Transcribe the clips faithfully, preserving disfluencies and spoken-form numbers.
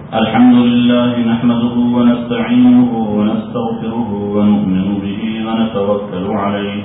الحمد لله نحمده ونستعينه ونستغفره ونؤمن به ونتوكل عليه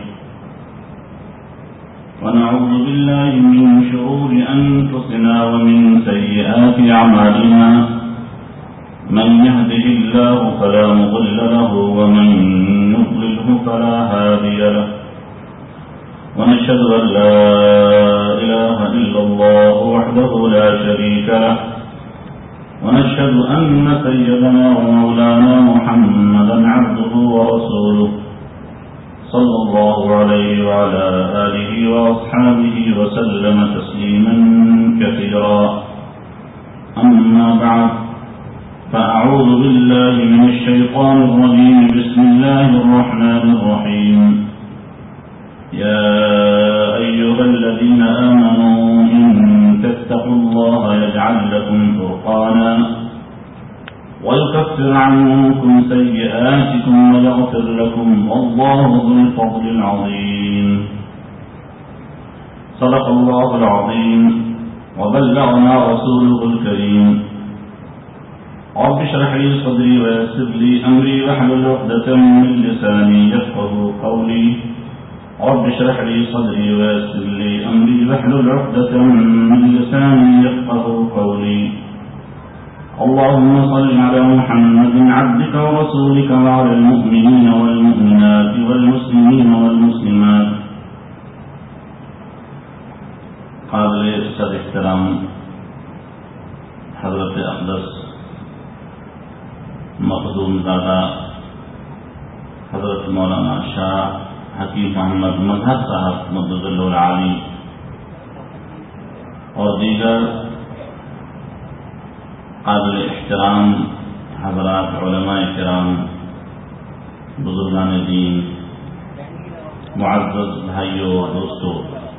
ونعوذ بالله من شرور أنفسنا ومن سيئات أعمالنا من يهده الله فلا مضل له ومن يضلله فلا هادي له ونشهد أن لا إله إلا الله وحده لا شريك له ونشهد أن سيدنا ومولانا محمدا عبده ورسوله صلى الله عليه وعلى آله وأصحابه وسلم تسليما كثيرا أما بعد فأعوذ بالله من الشيطان الرجيم بسم الله الرحمن الرحيم يا أيها الذين آمنوا إن تتقوا الله يجعل لكم فرقانا ويكفر عنكم سيئاتكم ويغفر لكم والله ذو الفضل العظيم صدق الله العظيم وبلغنا رسوله الكريم رب اشرح لي صدري ويسر لي أمري واحلل عقدة من لساني يفقهوا قولي رب اشرح لي صدري ويسر لي أمري واحلل عقدة من لساني يفقهوا قولي اللهم صل على محمد عبدك ورسولك وعلى المؤمنين والمؤمنات والمسلمين والمسلمات. قابل صد احترام حضرت اقدس مخدوم دادا حضرت مولانا شاہ حکیم محمد مظہر صاحب مدد اللہ العالی اور دیگر قابل احترام حضرات علماء کرام، بزرگان دین، معزز بھائیوں اور دوستوں،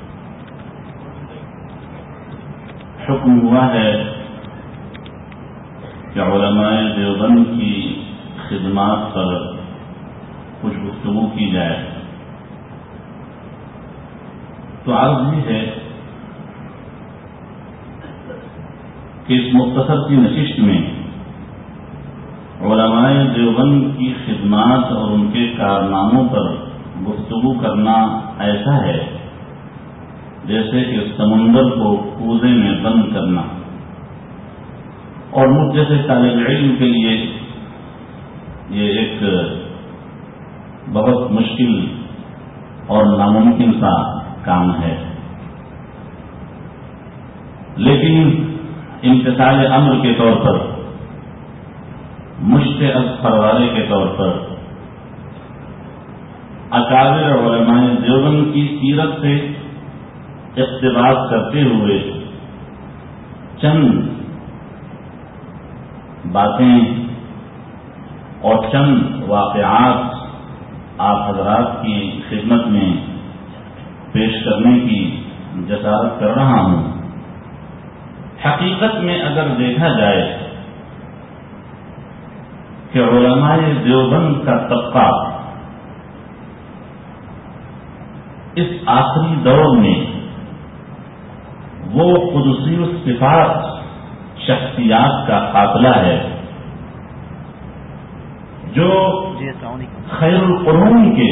حکم ہوا ہے کہ علماء دیوبند کی خدمات پر کچھ گفتگو کی جائے، تو عرض یہ ہے کہ اس مختصر کی نشست میں علماء دیوبند کی خدمات اور ان کے کارناموں پر گفتگو کرنا ایسا ہے جیسے کہ سمندر کو کوزے میں بند کرنا، اور مجھ جیسے طالب علم کے لیے یہ ایک بہت مشکل اور ناممکن سا کام ہے، لیکن امتثال امر کے طور پر، مشت اذفر والے کے طور پر، اکابر علماء دیوبند کی سیرت سے اقتباس کرتے ہوئے چند باتیں اور چند واقعات آپ حضرات کی خدمت میں پیش کرنے کی جسارت کر رہا ہوں۔ حقیقت میں اگر دیکھا جائے کہ علماء دیوبند کا طبقہ اس آخری دور میں وہ قدسی الصفات شخصیات کا قافلہ ہے جو خیر القرون کے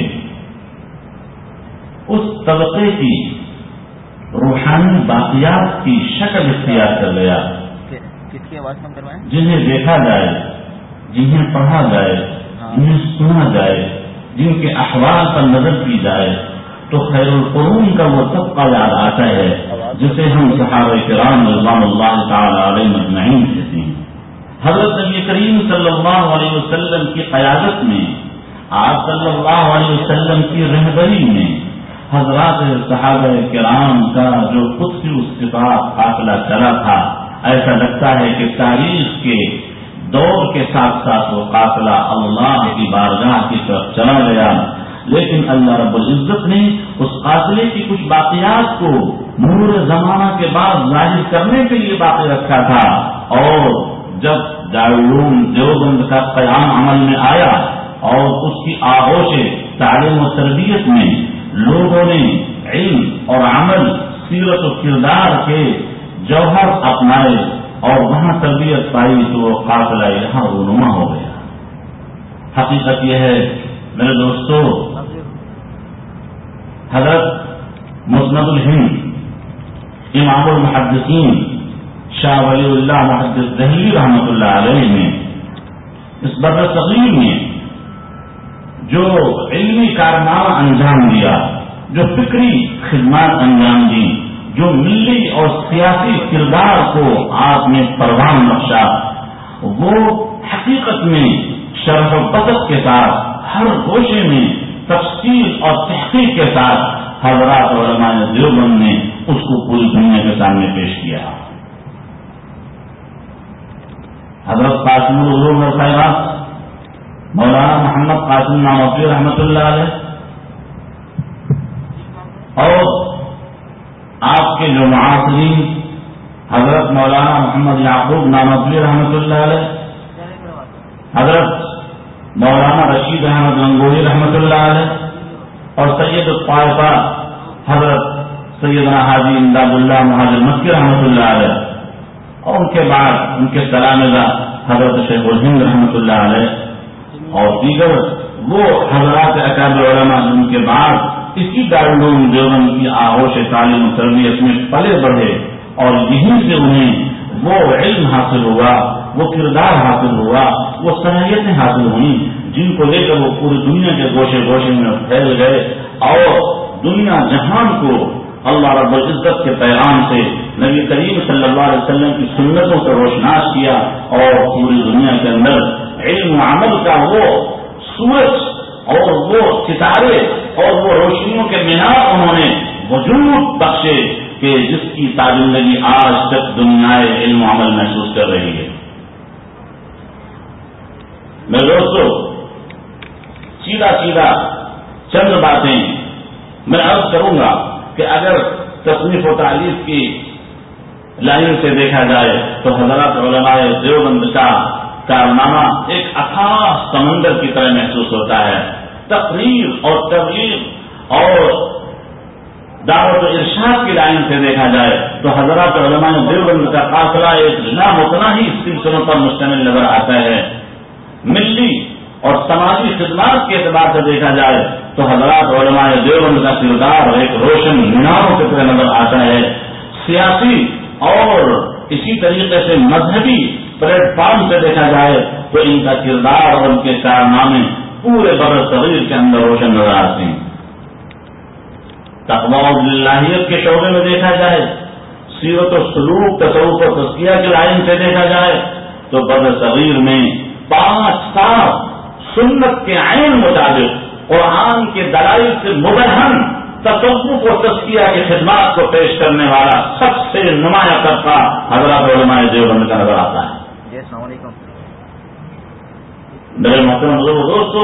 اس طبقے کی روحانی باقیات کی شکل اختیار کر گیا، جنہیں دیکھا جائے، جنہیں پڑھا جائے، جنہیں سنا جائے، جن کے احوال پر نظر کی جائے تو خیر القرون کا وہ طبقہ یاد آتا ہے جسے ہم صحابہ کرام رضوان اللہ تعالی علیہم اجمعین کہتے ہیں۔ حضرت نبی کریم صلی اللہ علیہ وسلم کی قیادت میں، آپ صلی اللہ علیہ وسلم کی رہبری میں حضرات صحابہ کرام کا جو قدسی الصفات قافلہ چلا تھا، ایسا لگتا ہے کہ تاریخ کے دور کے ساتھ ساتھ وہ قافلہ اللہ کی بارگاہ کی طرف چلا گیا، لیکن اللہ رب العزت نے اس قافلے کی کچھ باقیات کو مرور زمانہ کے بعد ظاہر کرنے کے لیے باقی رکھا تھا، اور جب دارالعلوم دیوبند کا قیام عمل میں آیا اور اس کی آغوش تعلیم و تربیت میں لوگوں نے علم اور عمل، سیرت و کردار کے جوہر اپنائے اور وہاں تربیت پائی تو وہ قافلہ یہاں رونما ہو گیا. حقیقت یہ ہے میرے دوستو، حضرت مسند الہند امام المحدثین شاہ ولی اللہ محدث دہلوی رحمۃ اللہ علیہ نے اس بر صغیر میں جو علمی کارنامہ انجام دیا، جو فکری خدمات انجام دی، جو ملی اور سیاسی کردار کو آپ نے پروان بخشا، وہ حقیقت میں شرح و بسط کے ساتھ ہر گوشے میں تفصیل اور تحقیق کے ساتھ حضرات علماء دیوبند نے اس کو پوری دنیا کے سامنے پیش کیا. حضرت قاسم العلوم صاحبہ مولانا محمد قاسم نانوتوی رحمۃ اللہ علیہ اور آپ کے جو معاصرین حضرت مولانا محمد یعقوب نانوتوی رحمۃ اللہ علیہ، حضرت مولانا رشید احمد گنگوہی رحمۃ اللہ علیہ اور سید الطائفہ حضرت سیدنا حاجی امداد اللہ مہاجر مکی رحمۃ اللہ علیہ، اور ان کے بعد ان کے تلامذہ حضرت شیخ الہند رحمۃ اللہ علیہ اور دیگر وہ حضرات اکابر علماء جن کے بعد اسی دارالعلوم دیوبند کی آغوش تعلیم و تربیت میں پلے بڑھے اور یہیں سے انہیں وہ علم حاصل ہوا، وہ کردار حاصل ہوا، وہ صلاحیتیں حاصل ہوئیں جن کو لے کر وہ پوری دنیا کے گوشے گوشے میں پھیل گئے اور دنیا جہان کو اللہ رب العزت کے پیغام سے نبی کریم صلی اللہ علیہ وسلم کی سنتوں سے روشناس کیا اور پوری دنیا کے اندر علم و عمل کا وہ سورج اور وہ ستارے اور وہ روشنیوں کے مینار انہوں نے وجود بخشے کہ جس کی تابندگی آج تک دنیا علم و عمل محسوس کر رہی ہے. میرے دوستو، سیدھا سیدھا چند باتیں میں عرض کروں گا کہ اگر تصنیف و تعلیف کی لائن سے دیکھا جائے تو حضرات علماء دیوبند کا کارنامہ ایک اتھاہ سمندر کی طرح محسوس ہوتا ہے. تقریر اور تبلیغ اور دعوت و ارشاد کی لائن سے دیکھا جائے تو حضرات علماء دیوبند کا قافلہ ایک لامتناہی سلسلوں پر مشتمل نظر آتا ہے. ملی اور سماجی خدمات کے اعتبار سے دیکھا جائے تو حضرات علماء دیوبند کا کردار ایک روشن میناروں کی طرح نظر آتا ہے. سیاسی اور اسی طریقے سے مذہبی پلیٹ فارم سے دیکھا جائے تو ان کا کردار اور ان کے کارنامے پورے بر صغیر کے اندر روشن نظر آتے ہیں. تقویٰ و اللہیت کے شعبے میں دیکھا جائے، سیرت و سلوک، تصوف و تزکیہ کی لائن سے دیکھا جائے تو بر صغیر میں پانچ سات سنت کے عین مطابق قرآن کے دلائل سے مبرہن تصوف و تزکیہ کی خدمات کو پیش کرنے والا سب سے نمایاں طبقہ حضرات علماء دیوبند کا نظر آتا ہے. السلام علیکم. میرے محترم بزرگ دوستوں،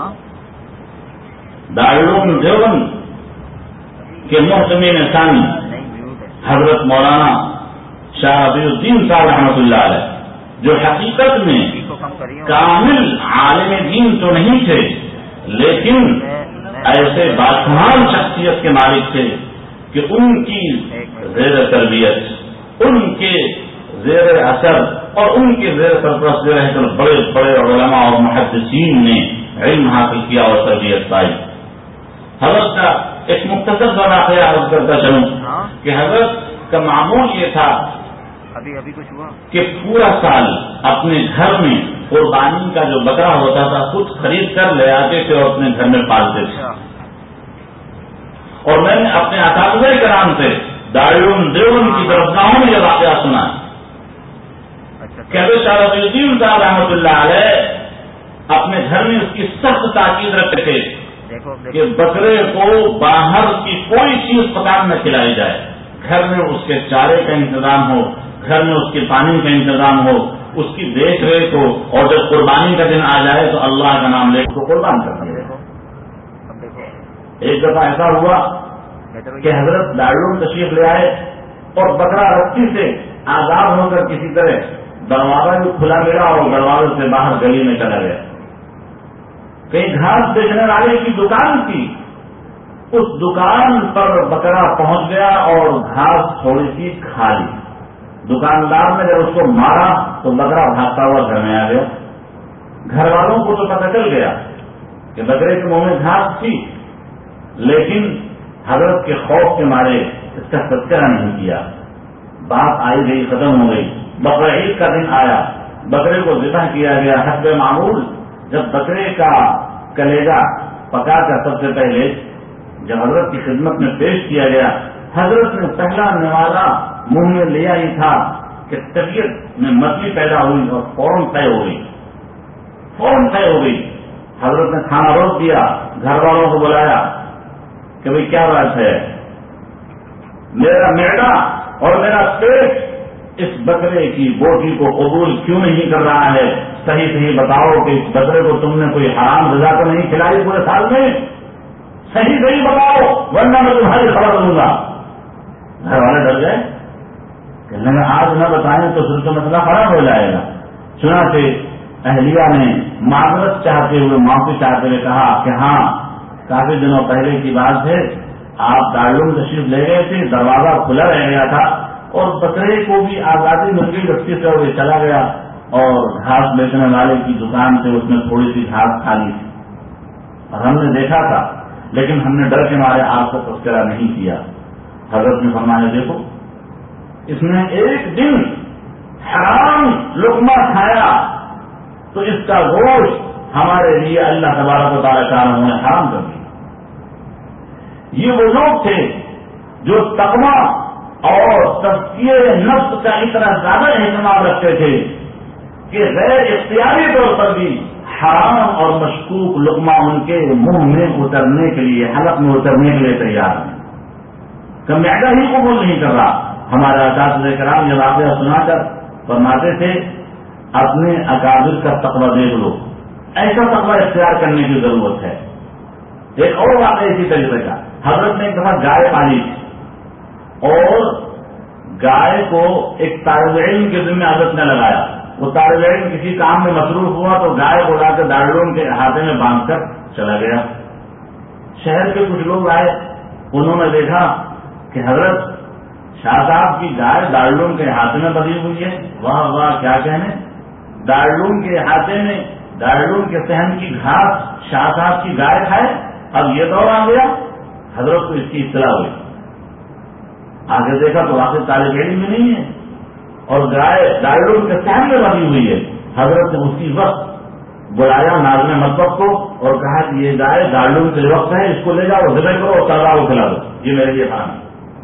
دارالعلوم دیوبند کے محتمین ثانی حضرت مولانا شاہ ربیع الدین صاحب رحمۃ اللہ علیہ، جو حقیقت میں کامل عالم دین تو نہیں تھے لیکن ایسے باشمال شخصیت کے مالک تھے کہ ان کی زیر تربیت، ان کے زیر اثر اور ان کے زیر سرپرست رہ کر بڑے بڑے علماء اور محدثین نے علم حاصل کیا اور تربیت پائی. حضرت کا ایک مختصر سا واقعہ عرض کرتا چلوں کہ حضرت کا معمول یہ تھا ابھی ابھی کچھ ہوا کہ پورا سال اپنے گھر میں قربانی کا جو بکرا ہوتا تھا خود خرید کر لے آتے تھے اور اپنے گھر میں پالتے تھے. اور میں نے اپنے اساتذہ کرام سے دارالعلوم دیوبند کی درسگاہوں میں یہ واقعہ سنا کہ حضرت شاہ ربیع الدین صاحب رحمۃ اللہ علیہ اپنے گھر میں اس کی سخت تاکید رکھتے تھے کہ بکرے کو باہر کی کوئی چیز پکان نہ کھلائی جائے، گھر میں اس کے چارے کا انتظام ہو، گھر میں اس کے پانی کا انتظام ہو، اس کی دیکھ ریکھ ہو، اور جب قربانی کا دن آ جائے تو اللہ کا نام لے اس کو قربان کرنا ہے. ایک دفعہ ایسا ہوا کہ حضرت دارالعلوم تشریف لے آئے اور بکرا رسی سے آزاد ہو کر کسی طرح دروازہ بھی کھلا گیا اور دروازے سے باہر گلی میں چلا گیا. کہیں گھاس بیچنے والے کی دکان تھی، اس دکان پر بکرا پہنچ گیا اور گھاس تھوڑی سی کھا لی. دکاندار نے جب اس کو مارا تو بکرا بھاگتا ہوا گھر میں آ گیا. گھر والوں کو تو پتہ چل گیا کہ بکرے کے منہ میں گھاس تھی، لیکن حضرت کے خوف کے مارے اس کا تذکرہ نہیں کیا. بات آئی گئی، ختم ہو گئی. بقرہ عید کا دن آیا، بکرے کو ذبح کیا گیا. حسب معمول جب بکرے کا کلیجہ پکا کر سب سے پہلے جب حضرت کی خدمت میں پیش کیا گیا، حضرت نے پہلا نوازا منہ میں لیا ہی تھا کہ طبیعت میں مچلی پیدا ہوئی اور فوراً طے ہو گئی فوراً طے ہو گئی. حضرت نے کھانا روک دیا، گھر والوں کو بلایا کہ بھئی کیا بات ہے، میرا معدہ اور میرا پیٹ اس بکرے کی بوٹی کو قبول کیوں نہیں کر رہا ہے؟ صحیح صحیح بتاؤ کہ اس بکرے کو تم نے کوئی حرام غذا تو نہیں کھلائی پورے سال میں؟ صحیح صحیح بتاؤ ورنہ میں تمہاری خبر دوں گا. گھر والے ڈر گئے، کہنے لگے آج نہ بتائیں تو پھر تو مسئلہ خراب ہو جائے گا. چنانچہ اہلیہ نے معذرت چاہتے ہوئے معافی چاہتے ہوئے کہا کہ ہاں کافی دنوں پہلے کی بات ہے، آپ دارالعلوم تشریف لے گئے تھے، دروازہ کھلا رہ گیا تھا اور بکرے کو بھی آزادی مل گئی، رسی سے وہ چلا گیا اور گھاس بیچنے والے کی دکان سے اس نے تھوڑی سی گھاس کھا لی تھی اور ہم نے دیکھا تھا، لیکن ہم نے ڈر کے مارے آپ کو تذکرہ نہیں کیا. حضرت نے فرمایا دیکھو اس نے ایک دن حرام لقمہ کھایا تو اس کا گوشت ہمارے لیے اللہ تبارک و تعالیٰ کا انہوں نے حرام کر دیا. یہ وہ لوگ تھے جو تقویٰ اور تزکیہ نفس کا اتنا زیادہ اہتمام رکھتے تھے کہ غیر اختیاری طور پر بھی حرام اور مشکوک لقمہ ان کے منہ میں اترنے کے لیے، حلق میں اترنے کے لیے تیار ہیں. کہ معدہ ہی قبول نہیں کر رہا. ہمارے اساتذہ کرام یہ واقعہ سنا کر فرماتے تھے اپنے اکابر کا تقویٰ دیکھ لو، ایسا تقویٰ اختیار کرنے کی ضرورت ہے. ایک اور واقعہ اسی طریقے کا، حضرت نے ایک دفعہ گائے پالی تھی اور گائے کو ایک طالب علم کے ذمہ حضرت نے لگایا. وہ طالب علم کسی کام میں مصروف ہوا تو گائے کو لا کے دارالعلوم کے احاطے میں باندھ کر چلا گیا. شہر کے کچھ لوگ آئے، انہوں نے دیکھا کہ حضرت شاہ صاحب کی گائے دارالعلوم کے احاطے میں بندھی ہوئی ہے. واہ واہ کیا کہنے، دارالعلوم کے احاطے میں دارالعلوم کے صحن کی گھاس شاہ صاحب کی گائے کھائے. اب یہ دور آ گیا. حضرت کو اس کی اطلاع ہوئی، آگے دیکھا تو واقعی طالب علم میں نہیں ہے اور گائے دارالعلوم کے صحن میں بندھی ہوئی ہے. حضرت نے اسی وقت بلایا ناظم مطلب کو اور کہا کہ یہ گائے دارالعلوم کے وقت ہے، اس کو لے جاؤ ذبح کرو اور طلباء کو کھلا دو، یہ میرے لیے کام ہے.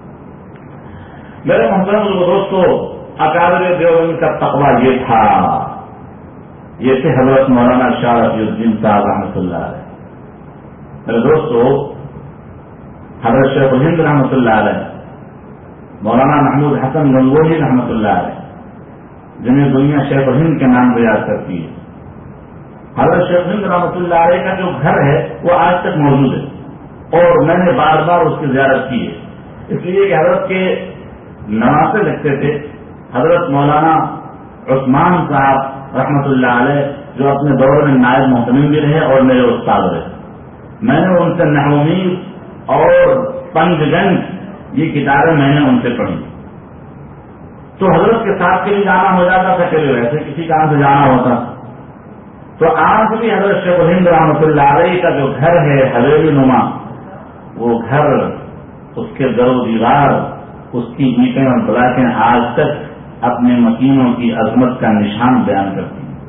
میرے محترم دوستو، اکابر دیوبند کا تقویٰ یہ تھا، یہ تھے حضرت مولانا شاہ رفیع الدین صاحب رحمۃ اللہ علیہ. میرے دوستو، حضرت شیخ الہند رحمۃ اللہ علیہ، مولانا محمود حسن گنگوہی رحمۃ اللہ علیہ، جنہیں دنیا شیخ الہند کے نام سے یاد کرتی ہے. حضرت شیخ الہند رحمۃ اللہ علیہ کا جو گھر ہے وہ آج تک موجود ہے اور میں نے بار بار اس کی زیارت کی ہے، اس لیے کہ حضرت کے نواسے لگتے تھے. حضرت مولانا عثمان صاحب رحمۃ اللہ علیہ جو اپنے دور میں نائب محتمم بھی رہے اور میرے استاد رہے، میں نے ان سے نحومی اور پنج گنج یہ کتابیں میں نے ان سے پڑھی. تو حضرت کے ساتھ کے لیے جانا ہو جاتا تھا، چلے ویسے کسی کام سے جانا ہوتا. تو آج بھی حضرت شیخ الہند رحمۃ اللہ علیہ کا جو گھر ہے حویلی نما، وہ گھر، اس کے در و دیوار، اس کی اینٹیں اور بلاکیں آج تک اپنے مکینوں کی عظمت کا نشان بیان کرتی ہیں.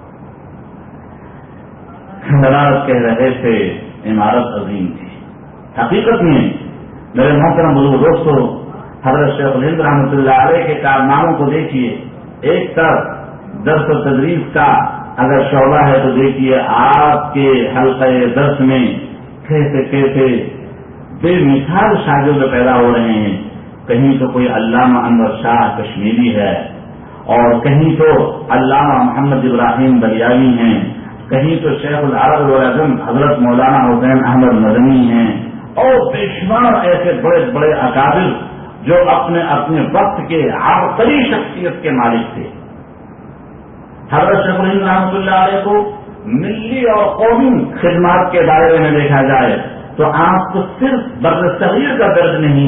حضرات کہہ رہے تھے عمارت عظیم تھی. حقیقت میں میرے محترم بزرگ دوستو، حضرت شیخ الہند رحمۃ اللہ علیہ کے کارناموں کو دیکھیے. ایک طرف درس و تدریس کا اگر شعبہ ہے تو دیکھیے آپ کے حلقہ درس میں کیسے کیسے بے مثال شاگرد پیدا ہو رہے ہیں. کہیں تو کوئی علامہ انور شاہ کشمیری ہے اور کہیں تو علامہ محمد ابراہیم بلیاوی ہیں، کہیں تو شیخ العرب والعجم حضرت مولانا حسین احمد مدنی ہیں اور بے شمار ایسے بڑے بڑے اکابر جو اپنے اپنے وقت کے عبقری شخصیت کے مالک تھے. حضرت شیخ الہند رحمۃ اللہ علیہ کو ملی اور قومی خدمات کے دائرے میں دیکھا جائے تو آپ کو صرف بر صغیر کا درد نہیں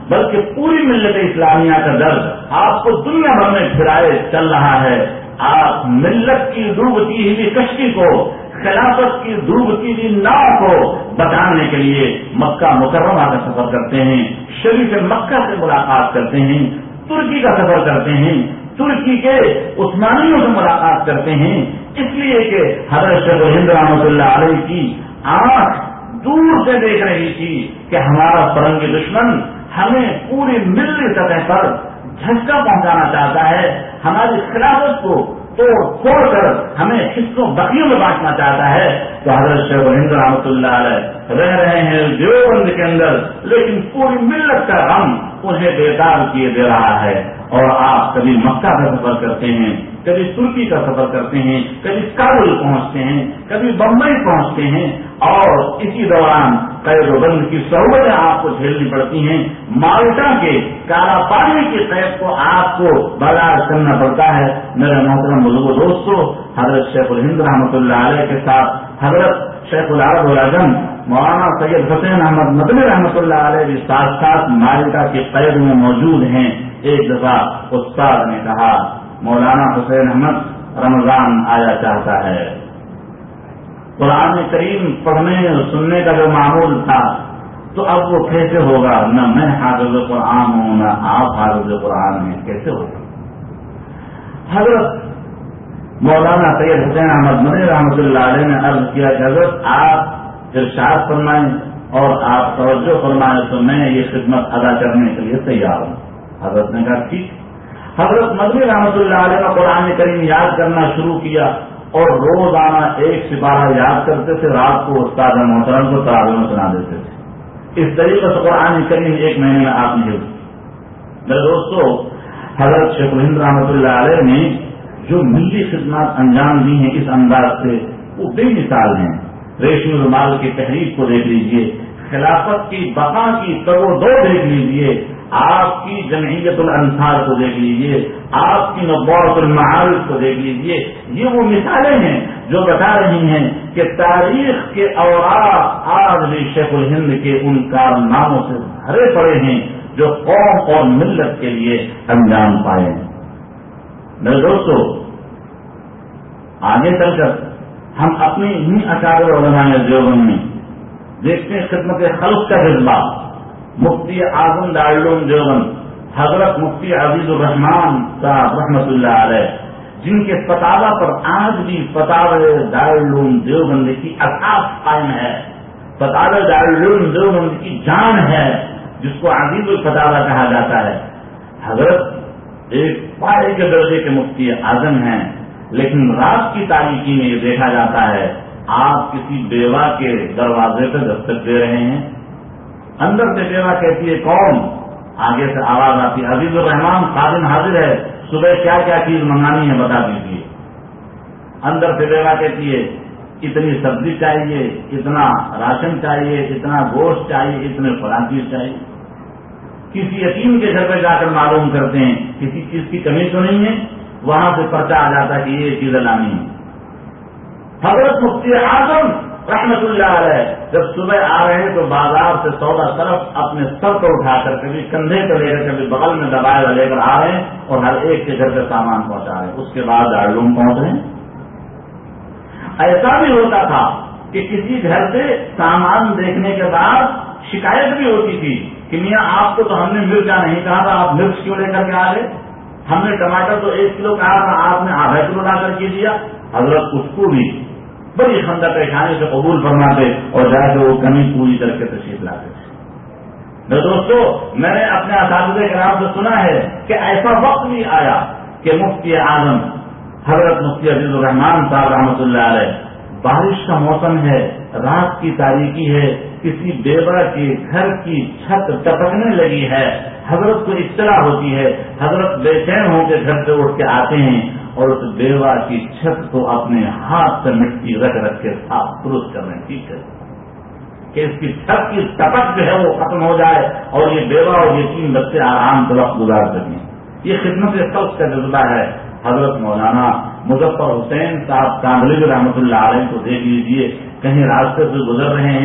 بلکہ پوری ملت اسلامیہ کا درد آپ کو دنیا بھر میں پھرائے چل رہا ہے. آپ ملت کی ڈوبتی ہوئی کشتی کو، خلافت کی ڈوبتی ہوئی ناؤ کو بچانے کے لیے مکہ مکرمہ کا سفر کرتے ہیں، شریف مکہ سے ملاقات کرتے ہیں، ترکی کا سفر کرتے ہیں، ترکی کے عثمانیوں سے ملاقات کرتے ہیں، اس لیے کہ حضرت شیخ الہند رحمۃ اللہ علیہ کی آنکھ دور سے دیکھ رہی تھی کہ ہمارا فرنگی دشمن ہمیں پوری ملی سطح پر جھٹکا پہنچانا چاہتا ہے، ہماری خلافت کو توڑ پھوڑ کر ہمیں حصوں بقیوں میں بانٹنا چاہتا ہے. تو حضرت شیخ الہند رحمۃ اللہ علیہ رہ رہے ہیں دیوبند کے اندر، لیکن پوری ملت کا غم انہیں بیدار کیے دے رہا ہے. اور آپ کبھی مکہ کا سفر کرتے ہیں، کبھی ترکی کا سفر کرتے ہیں، کبھی کابل پہنچتے ہیں، کبھی بمبئی پہنچتے ہیں، اور اسی دوران قید و بند کی صعوبتیں آپ کو جھیلنی پڑتی ہیں. مالٹا کے کالا پانی کی قید کو آپ کو برداشت کرنا پڑتا ہے. میرے محترم بزرگوں دوستو، حضرت شیخ الہند رحمۃ اللہ علیہ کے ساتھ حضرت شیخ العرب والعجم مولانا سید حسین احمد مدنی رحمۃ اللہ علیہ بھی ساتھ ساتھ مالٹا کی قید میں موجود ہیں. ایک دفعہ استاد نے کہا مولانا حسین احمد رمضان آیا چاہتا ہے، قرآن کریم پڑھنے اور سننے کا جو معمول تھا تو اب وہ کیسے ہوگا؟ نہ میں حافظ قرآن ہوں نہ آپ حافظ قرآن ہیں، کیسے ہوگا؟ حضرت مولانا سید حسین احمد مدنی رحمۃ اللہ علیہ نے عرض کیا کہ حضرت آپ ارشاد فرمائیں اور آپ توجہ فرمائیں تو میں یہ خدمت ادا کرنے کے لیے تیار ہوں. حضرت نے کہا ٹھیک. حضرت مدنی رحمۃ اللہ علیہ نے قرآن کریم یاد کرنا شروع کیا اور روزانہ ایک سپارہ یاد کرتے تھے، رات کو استاد محترم کو تراویح میں سنا دیتے تھے. اس طریقے سے قرآن کریم ایک مہینے میں آپ نے. میرے دوستو، حضرت شیخ الہند رحمۃ اللہ علیہ نے جو ملی خدمات انجام دی ہیں اس انداز سے وہ بے مثال ہیں. ریشمی رومال کی تحریک کو دیکھ لیجئے، خلافت کی بقا کی تگ و دو دیکھ لیجئے، آپ کی جمعیت الانصار کو دیکھ لیجئے، آپ کی نبوت المعارف کو دیکھ لیجئے. یہ وہ مثالیں ہیں جو بتا رہی ہیں کہ تاریخ کے اوراق آج بھی شیخ الہند کے ان کارناموں سے بھرے پڑے ہیں جو قوم اور ملت کے لیے انجام پائے ہیں. میرے دوستو، آگے چل کر ہم اپنی انہی اکابر علماء دیوبند میں دیکھتے ہیں خدمت خلق کا جذبہ. مفتی اعظم دارالعلوم دیوبند حضرت مفتی عزیز الرحمان صاحب رحمۃ اللہ علیہ، جن کے فتاوی پر آج بھی فتاوی دارالعلوم دیوبند کی اساس قائم ہے، فتاوی دارالعلوم دیوبند کی جان ہے، جس کو عزیز الفتاوی کہا جاتا ہے. حضرت ایک پائے کے درجے کے مفتی اعظم ہیں، لیکن رات کی تاریکی میں یہ دیکھا جاتا ہے آپ کسی بیوہ کے دروازے پہ دستک دے رہے ہیں، اندر سے بیوہ کہتی ہے کون؟ آگے سے آواز آتی ہے عزیز الرحمان خادم حاضر ہے، صبح کیا کیا چیز منگانی ہے بتا دیجیے. اندر سے بیوہ کہتی ہے اتنی سبزی چاہیے، اتنا راشن چاہیے، اتنا گوشت چاہیے، اتنے فلاں چیز چاہیے. کسی یتیم کے گھر پہ جا کر معلوم کرتے ہیں کسی چیز کی کمی تو نہیں ہے، وہاں سے پرچہ آ جاتا ہے کہ یہ چیزیں لانی ہے. حضرت مفتی اعظم رحمت اللہ علیہ جب صبح آ رہے ہیں تو بازار سے سودا طرف اپنے سر کو اٹھا کر کبھی کندھے پہ لے کر کبھی بغل میں دبائے لے کر آ رہے ہیں اور ہر ایک کے گھر پہ سامان پہنچا رہے ہیں. اس کے بعد دارالعلوم پہنچ رہے ہیں. ایسا بھی ہوتا تھا کہ کسی گھر سے سامان دیکھنے کے بعد شکایت بھی ہوتی تھی کہ میاں آپ کو تو ہم نے مرچا نہیں کہا تھا، آپ مرچ کیوں لے کر کے آ گئے؟ ہم نے ٹماٹر تو ایک کلو کہا تھا، آپ نے آدھا کلو لا کر کے دیا. حضرت اس کو بھی بڑی خندہ پیشانی سے قبول فرماتے اور جا کے وہ کمی پوری کر کے تشریف لاتے تھے. میرے دوستو، میں نے اپنے اساتذہ کرام سے سنا ہے کہ ایسا وقت بھی آیا کہ مفتی اعظم حضرت مفتی عزیز الرحمان صاحب رحمۃ اللہ علیہ، بارش کا موسم ہے، رات کی تاریکی ہے، کسی بیوہ کے گھر کی چھت ٹپکنے لگی ہے، حضرت کو اطلاع ہوتی ہے، حضرت بے چین ہو کے گھر سے اٹھ کے آتے ہیں اور اس بیوہ کی چھت کو اپنے ہاتھ سے مٹی رکھ رکھ کے صاف درست کر رہے ہیں. ٹھیک ہے کہ اس کی چھت کی ٹپک جو ہے وہ ختم ہو جائے اور یہ بیوہ اور یہ تین بچے آرام سے وقت گزار سکیں. یہ خدمت خلق کا جذبہ ہے. حضرت مولانا مظفر حسین صاحب کاندھلی رحمۃ اللہ علیہ کو دیکھ لیجیے، کہیں راستے سے گزر رہے ہیں،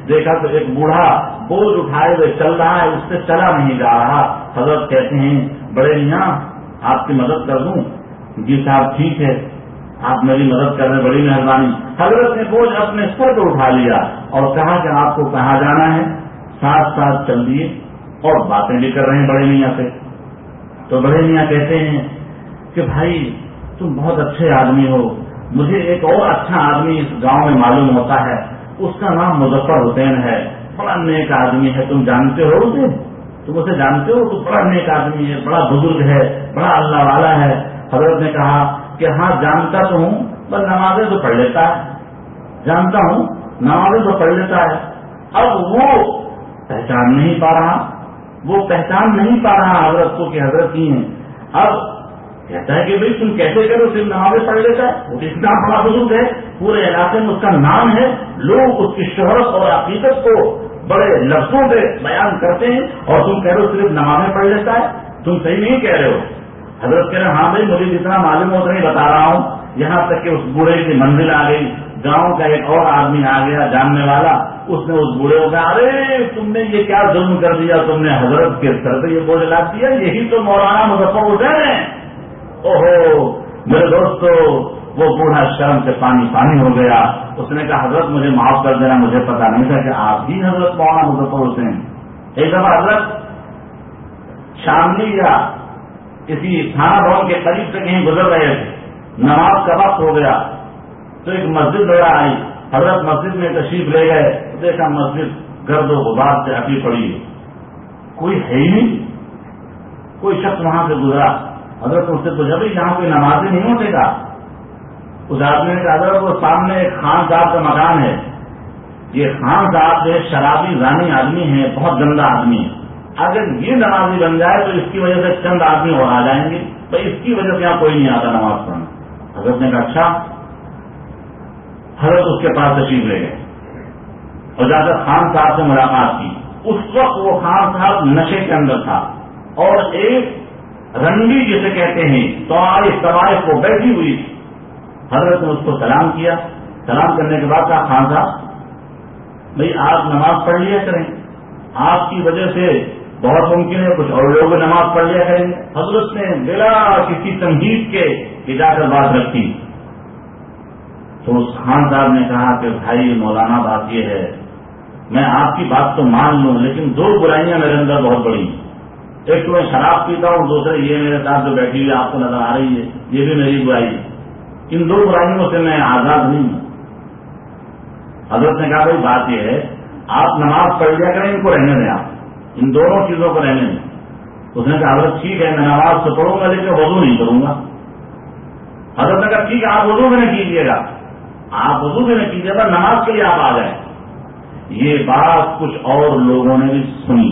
دیکھا تو ایک بوڑھا بوجھ اٹھائے ہوئے چل رہا ہے، اس سے چلا نہیں جا رہا. حضرت کہتے ہیں بڑے میاں آپ کی مدد کر دوں؟ جی صاحب ٹھیک ہے، آپ میری مدد کر رہے، بڑی مہربانی. حضرت نے بوجھ اپنے سر پہ اٹھا لیا اور کہا کہ آپ کو کہاں جانا ہے. ساتھ ساتھ چل دیے اور باتیں بھی کر رہے ہیں بڑے میاں سے. تو بڑے میاں کہتے ہیں کہ بھائی تم بہت اچھے آدمی ہو، مجھے ایک اور اچھا آدمی اس گاؤں میں معلوم ہوتا ہے، اس کا نام مظفر حسین ہے، بڑا نیک آدمی ہے. تم جانتے ہو اسے؟ تم اسے جانتے ہو؟ تو بڑا نیک آدمی ہے، بڑا بزرگ ہے، بڑا اللہ والا ہے. حضرت نے کہا کہ ہاں جانتا تو ہوں، پر نمازیں تو پڑھ لیتا ہے. جانتا ہوں نمازیں تو پڑھ لیتا ہے. اب وہ پہچان نہیں پا رہا، وہ پہچان نہیں پا رہا حضرت کو کہ حضرت کی ہیں. اب کہتا ہے کہ بھائی تم کیسے کرو، صرف نمازیں پڑھ لیتا ہے. وہ اتنا بڑا بزرگ ہے، پورے علاقے میں اس کا نام ہے، لوگ اس کی شہرت اور عقیدت کو بڑے لفظوں سے بیان کرتے ہیں، اور تم کہہ رہے ہو صرف نمازیں پڑھ لیتا ہے. تم صحیح نہیں کہہ رہے ہو. حضرت کہہ رہے ہاں بھائی مجھے جتنا معلوم ہوتا نہیں بتا رہا ہوں. یہاں تک کہ اس بوڑھے کی منزل آ گئی، گاؤں کا ایک اور آدمی آ گیا جاننے والا. اس نے اس بوڑھے کو کہا ارے تم نے یہ کیا ظلم کر دیا، تم نے حضرت کے سر پہ یہ بوجھ لاد دیا، یہی تو مولانا مظفر حسین ہے. اوہو میرے دوستو، وہ بوڑھا شرم سے پانی پانی ہو گیا. اس نے کہا حضرت مجھے معاف کر دینا، مجھے پتا نہیں تھا کہ آپ ہی حضرت مولانا مظفر حسین. ایک دفعہ حضرت شاملی یا کسی تھانہ بھون کے قریب سے کہیں گزر رہے تھے، نماز کا وقت ہو گیا تو ایک مسجد نظر آئی. حضرت مسجد میں تشریف لے گئے، دیکھا مسجد گرد و غبار سے ڈھکی پڑی ہے، کوئی ہے ہی نہیں. کوئی شخص وہاں سے گزرا. حضرت اس سے پوچھا بھائی یہاں کوئی نمازیں نہیں ہوتے گا؟ اس آدمی نے کہا حضرت وہ سامنے ایک خان صاحب کا مکان ہے، یہ خان صاحب جو شرابی زانی آدمی ہے، بہت گندا آدمی ہے. اگر یہ نمازی بن جائے تو اس کی وجہ سے چند آدمی اور آ جائیں گے، بھائی اس کی وجہ سے یہاں کوئی نہیں آتا نماز پڑھنا. حضرت نے کہا اچھا. حضرت اس کے پاس تشریف لے گئے اور جا کر خان صاحب سے ملاقات کی. اس وقت وہ خان صاحب نشے کے اندر تھا اور ایک رنڈی جسے کہتے ہیں طوائف طوائف کو بیٹھی ہوئی تھی. حضرت نے اس کو سلام کیا. سلام کرنے کے بعد کہا خان صاحب بھائی آپ نماز پڑھ لیا کریں، آپ کی وجہ سے بہت ممکن ہے کچھ اور لوگ نماز پڑھ لیا کریں گے. حضرت نے بلا کسی تنقید کے اجازت بات رکھی. تو اس خان صاحب نے کہا کہ بھائی مولانا بات یہ ہے، میں آپ کی بات تو مان لوں لیکن دو برائیاں میرے اندر بہت بڑی ہیں. ایک تو میں شراب پیتا ہوں، دوسرے یہ میرے ساتھ جو بیٹھی ہوئی آپ کو نظر آ رہی ہے یہ بھی میری برائی ہے. ان دو برائیوں سے میں آزاد نہیں ہوں. حضرت نے کہا بھائی بات یہ ہے آپ نماز پڑھ لیا کریں، ان کو رہنے دیں، آپ ان دونوں چیزوں کو رہنے دیں. اس نے کہا حضرت ٹھیک ہے میں نماز تو پڑھوں گا لیکن وضو نہیں کروں گا. حضرت نے کہا ٹھیک ہے آپ وضو بھی نہ کیجیے گا، آپ وضو بھی نہ کیجیے گا، نماز کے لیے آپ آ جائیں. یہ بات کچھ اور لوگوں نے بھی سنی.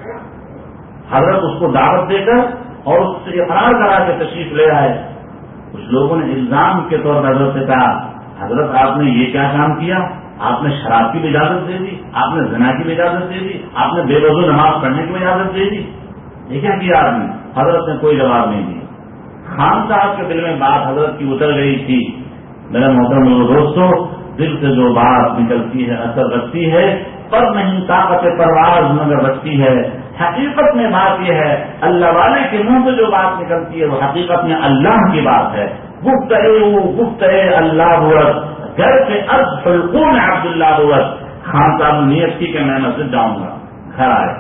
حضرت اس کو دعوت دے کر اور اس سے اقرار کرا کے تشریف لے آئے. کچھ لوگوں نے الزام کے طور پر حضرت سے کہا حضرت آپ نے یہ کیا کام کیا، آپ نے شراب کی بھی اجازت دے دی، آپ نے زنا کی بھی اجازت دے دی، آپ نے بے وضو نماز پڑھنے کی بھی اجازت دے دی، یہ کیا کیا آپ نے؟ حضرت نے کوئی جواب نہیں دیا. خان صاحب کے دل میں بات حضرت کی اتر گئی تھی. میرے محترم دوستو، دل سے جو بات نکلتی ہے اثر رکھتی ہے، پر نہیں طاقت پرواز مگر رکھتی ہے. حقیقت میں بات یہ ہے اللہ والے کے منہ سے جو بات نکلتی ہے وہ حقیقت میں اللہ کی بات ہے. گفتگے گفتگے اللہ بورت گھر کے از فلقون عبداللہ بورت. خان صاحب نیت کی کہ میں مسجد جاؤں گا. گھر آئے،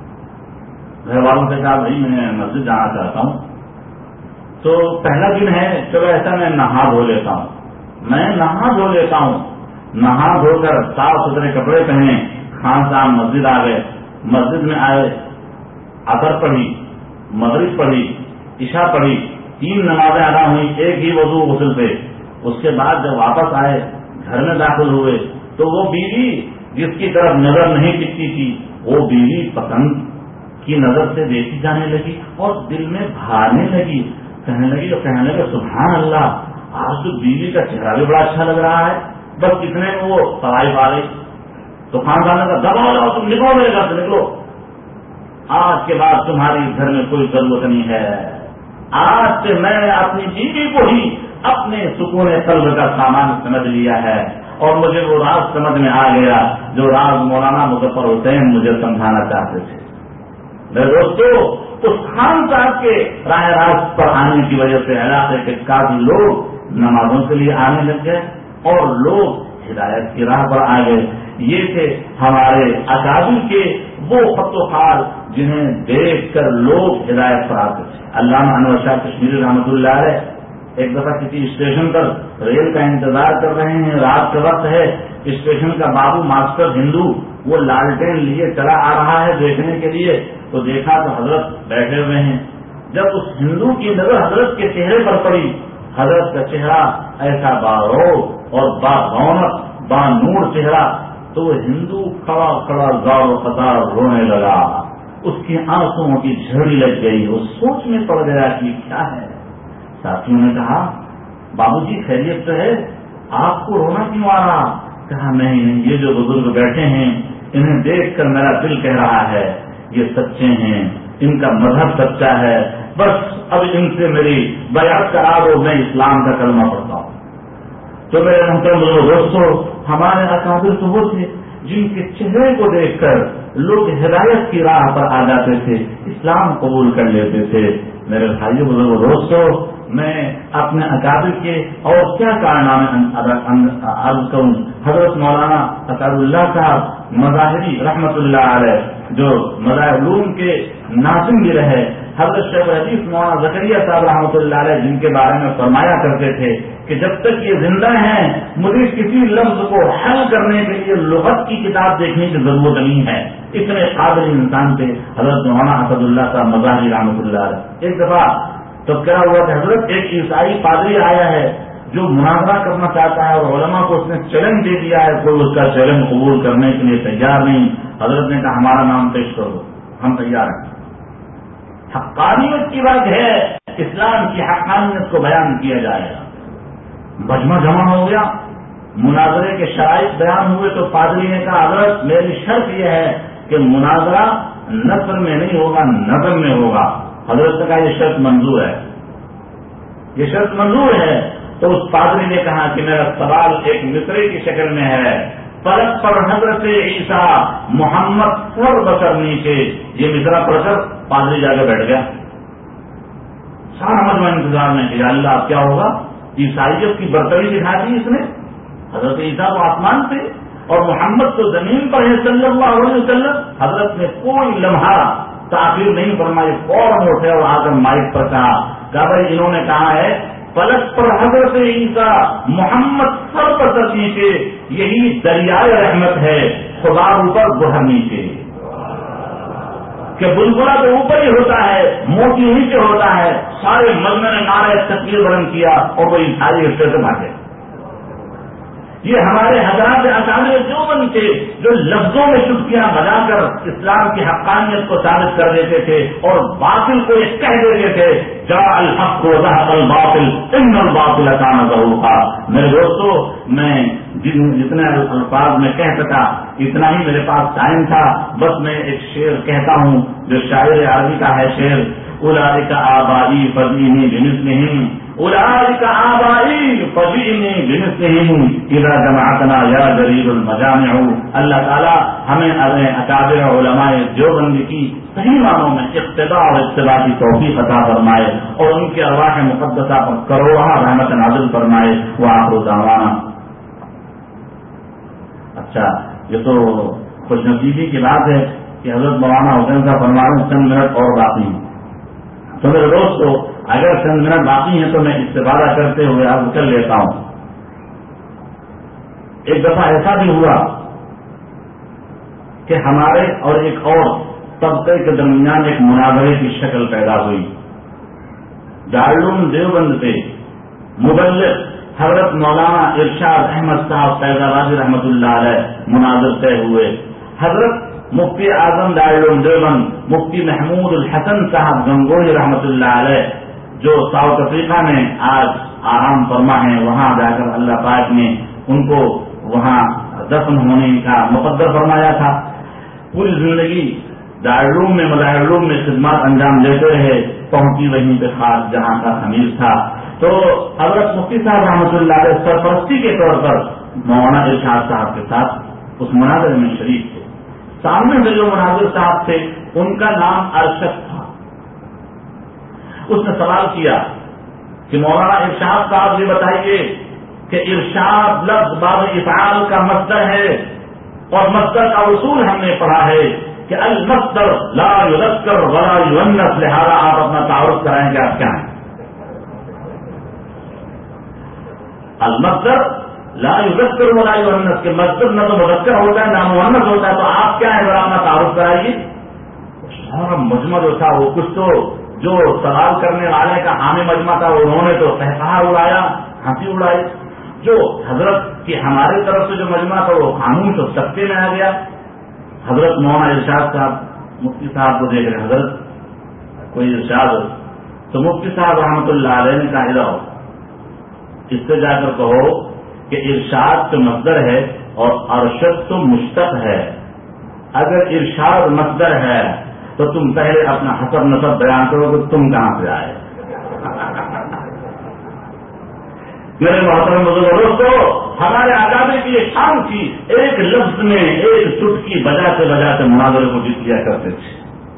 گھر والوں سے کہا بھائی میں مسجد جانا چاہتا ہوں. تو پہلا دن ہے، چلو ایسا میں نہا دھو لیتا ہوں. میں نہا دھو لیتا ہوں. نہا دھو کر صاف ستھرے کپڑے پہنے خان صاحب مسجد آ گئے. مسجد میں آئے، عصر پڑھی، مغرب پڑھی، عشاء پڑھی، تین نمازیں ادا ہوئی ایک ہی وضو غسل سے. اس کے بعد جب واپس آئے گھر میں داخل ہوئے تو وہ بیوی جس کی طرف نظر نہیں ٹکتی تھی وہ بیوی پسند کی نظر سے دیکھی جانے لگی اور دل میں بھانے لگی. کہنے لگی تو کہنے لگے سبحان اللہ، آج تو بیوی کا چہرہ بھی بڑا اچھا لگ رہا ہے. بس اتنے میں وہ طوائف آ گئی. تو خان صاحب نے کہا دباؤ جاؤ تم نکلو میرے گھر سے، نکلو، آج کے بعد تمہاری گھر میں کوئی ضرورت نہیں ہے. آج سے میں اپنی بیوی کو ہی اپنے سکون قلب کا سامان سمجھ لیا ہے. اور مجھے وہ راز سمجھ میں آ گیا جو راز مولانا مظفر حسین مجھے سمجھانا چاہتے تھے. میرے دوستو, اس خان صاحب کے راہ راست پر آنے کی وجہ سے علاقے کے کافی لوگ نمازوں کے لیے آنے لگ گئے اور لوگ ہدایت کی راہ پر آ گئے. یہ تھے ہمارے اکابر کے وہ خط و خال جنہیں دیکھ کر لوگ ہدایت پر آتے تھے. علامہ انور شاہ کشمیری رحمۃ اللہ علیہ ایک دفعہ کسی اسٹیشن پر ریل کا انتظار کر رہے ہیں, رات کا وقت ہے, اسٹیشن کا بابو ماسٹر ہندو وہ لالٹین لیے چلا آ رہا ہے دیکھنے کے لیے, تو دیکھا تو حضرت بیٹھے ہوئے ہیں. جب اس ہندو کی نظر حضرت کے چہرے پر پڑی, حضرت کا چہرہ ایسا باروب اور با رونق با نور چہرہ, تو وہ ہندو کھڑا کھڑا زار و قطار رونے لگا. اس کی آنسوؤں کی جھڑی لگ گئی, وہ سوچ میں پڑ گیا کہ کیا ہے. ساتھیوں نے کہا بابو جی خیریت تو ہے, آپ کو رونا کیوں آ رہا؟ کہا نہیں نہیں, یہ جو بزرگ بیٹھے ہیں انہیں دیکھ کر میرا دل کہہ رہا ہے یہ سچے ہیں, ان کا مذہب سچا ہے, بس اب ان سے میری بیعت کرا دو, میں اسلام کا کلمہ پڑھتا ہوں. تو میرے محترم دوستوں, ہمارے اکابر تو وہ تھے جن کے چہرے کو دیکھ کر لوگ ہدایت کی راہ پر آ جاتے تھے, اسلام قبول کر لیتے تھے. میرے بھائیوں بزرگ دوستوں, میں اپنے اکابر کے اور کیا کارنامے عرض کروں. حضرت مولانا اسد اللہ صاحب مظاہری رحمت اللہ علیہ جو مظاہر علوم کے ناظم بھی رہے, حضرت شیخ حدیث مولانا زکریا صاحب رحمۃ اللہ علیہ جن کے بارے میں فرمایا کرتے تھے کہ جب تک یہ زندہ ہیں مجھے کسی لفظ کو حل کرنے کے لیے لغت کی کتاب دیکھنے کی ضرورت نہیں ہے, اتنے قابل انسان تھے حضرت مولانا اسد اللہ صاحب مظاہری رحمۃ اللہ علیہ. ایک دفعہ تو کیا ہوا کہ حضرت ایک عیسائی پادری آیا ہے جو مناظرہ کرنا چاہتا ہے اور علماء کو اس نے چیلنج دے دیا ہے, کوئی اس کا چیلنج قبول کرنے کے لیے تیار نہیں. حضرت نے کہا ہمارا نام پیش کرو, ہم تیار ہیں. حقانیت کی بات ہے, اسلام کی حقانیت کو بیان کیا جائے گا. مجمع جمع ہو گیا, مناظرے کے شرائط بیان ہوئے تو پادری نے کہا حضرت میری شرط یہ ہے کہ مناظرہ نثر میں نہیں ہوگا, نظم میں ہوگا. حضرت نے کہا یہ شرط منظور ہے, یہ شرط منظور ہے. تو اس پادری نے کہا کہ میرا سوال ایک مصرے کی شکل میں ہے, فلک پر حضرت عیسیٰ محمد سر بسر نیچے. یہ مصرا پڑھ کر پادری جا کے بیٹھ گیا. سارا مجمع انتظار میں کہ اللہ اب کیا ہوگا. عیسائیت کی برتری دکھا دی اس نے. حضرت عیسیٰ تو آسمان پہ اور محمد تو زمین پر ہے صلی اللہ علیہ وسلم. حضرت نے کوئی لمحہ تاخیر نہیں فرمائی, فوراً اٹھے اور آ کر مائک پر کہا کہ بھائی انہوں نے کہا ہے فلک پر حضرت عیسیٰ محمد سر بسر نیچے, یہی دریائے رحمت ہے, خدا اوپر گہر نیچے. کہ بلبلا تو اوپر ہی ہوتا ہے, موتی نیچے ہوتا ہے. سارے مجمع نے نعرہ تکبیر بلند کیا اور وہ عیسائی رشتے سے بھاگے. یہ ہمارے حضرات اکابر دیوبند تھے جو لفظوں میں چٹکیاں بجا کر اسلام کی حقانیت کو ثابت کر دیتے تھے اور باطل کو یہ کہہ دیتے تھے جاء الحق وزهق الباطل ان الباطل كان زهوقا. میرے دوستو, میں جن جتنے الفاظ میں کہہ سکا اتنا ہی میرے پاس ٹائم تھا. بس میں ایک شعر کہتا ہوں جو شاعر عربی کا ہے شعر. اولئک آبائی فضینی بمثلہم, اولئک آبائی فضینی بمثلہم اذا جمعتنا یا جلیل المجامع. اللہ تعالی ہمیں اپنے اکابر علماء دیوبند کی صحیح معنوں میں اقتداء اور اتباع کی توفیق عطا فرمائے اور ان کے ارواح مقدسہ پر کروڑہ رحمت نازل فرمائے. وآخر دعوانا. اچھا, یہ تو خوش نصیبی کی بات ہے کہ حضرت مولانا حسین صاحب فرما رہے ہیں چند منٹ اور باقی ہیں. تو میرے دوستو, اگر چند منٹ باقی ہیں تو میں استفادہ کرتے ہوئے آپ کر لیتا ہوں. ایک دفعہ ایسا بھی ہوا کہ ہمارے اور ایک اور طبقے کے درمیان ایک مناظرے کی شکل پیدا ہوئی. دارالعلوم دیوبند سے مبلغ حضرت مولانا ارشاد احمد صاحب فیض آبادی رحمۃ اللہ علیہ مناظر طے ہوئے. حضرت مفتی اعظم دارالعلوم دیوبند مفتی محمود الحسن صاحب گنگوئی رحمۃ اللہ علیہ جو ساؤتھ افریقہ میں آج آرام فرما ہیں, وہاں جا کر اللہ پاک نے ان کو وہاں دفن ہونے کا مقدر فرمایا تھا. پوری زندگی دارالعلوم میں مظاہر میں خدمات انجام دیتے رہے, پہنچی وہیں پہ خاص جہاں کا امیر تھا. تو حضرت مفتی صاحب رحمۃ اللہ علیہ سرپرستی کے طور پر مولانا ارشاد صاحب کے ساتھ اس مناظر میں شریک تھے. سامنے سے جو مناظر صاحب تھے ان کا نام ارشد تھا. اس نے سوال کیا کہ مولانا ارشاد صاحب یہ بتائیے کہ ارشاد لفظ باب افعال کا مصدر ہے اور مصدر کا اصول ہم نے پڑھا ہے کہ المصدر لا یذکر ولا یؤنث. لہذا آپ اپنا تعارف کرائیں کہ آپ کیا ہیں. المصدر لا یذکر ولا یؤنث کے مصدر نہ تو مذکر ہوتا ہے نہ مؤنث ہوتا ہے, تو آپ کیا ہیں ذرا اپنا تعارف کرائیے. سارا مجمع جو تھا وہ کچھ تو جو سوال کرنے والے کا حامی مجمع تھا انہوں نے تو قہقہا اڑایا, ہنسی اڑائی. جو حضرت کی ہماری طرف سے جو مجمع تھا وہ قانون تو سختی میں آ گیا. حضرت مولانا ارشاد صاحب مفتی صاحب کو دیکھ رہے, حضرت کوئی ارشاد ہو تو مفتی صاحب رحمۃ اللہ علیہ نے کہا ادھر اس سے جا کر کہو کہ ارشاد تو مصدر ہے اور ارشد تو مشتق ہے. اگر ارشاد مصدر ہے تو تم پہلے اپنا حسب نسب بیان کرو کہ تم کہاں سے آئے. میرے محترم بزرگوں کو ہمارے اکابر کی یہ شان تھی, ایک لفظ میں ایک چٹکی بجاتے بجاتے مناظرے کو جیت لیا کرتے تھے.